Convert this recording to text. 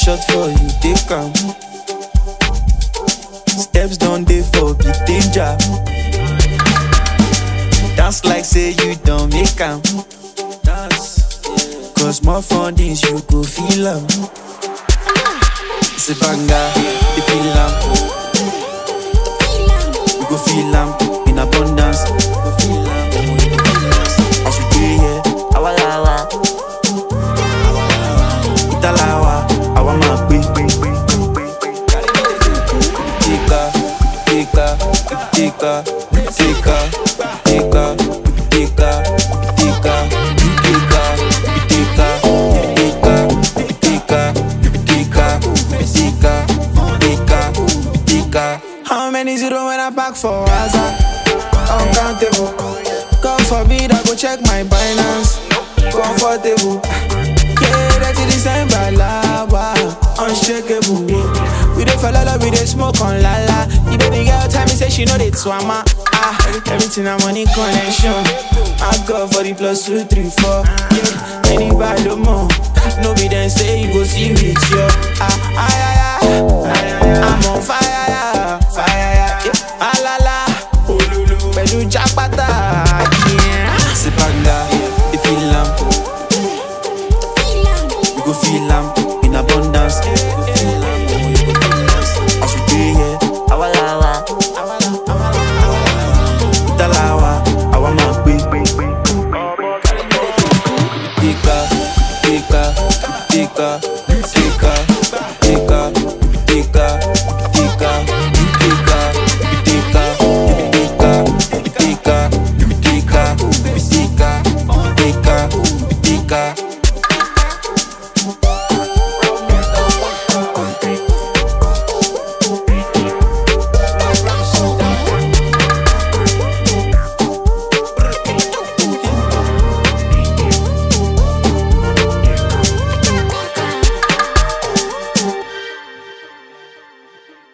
shot for you, take calm. Steps down dey for big danger. Dance like say you don't make am. Dance, cause more fun things you go feel am. It's a banger, you feel am. You go feel am in abundance. You go feel am. As we dey here, awalawa, italawa, awamagbe. Tika, how many zero when I pack for Raza? Uncountable. God forbid I go check my Binance. Comfortable. Yeah, that's the December lava. Unshakable. We dey fall love, we dey smoke on lala. The baby girl tell me say she know the swama. Everything a money connection. I go for the +2, 3, 4. Yeah, anybody more. No be then say you go see with you.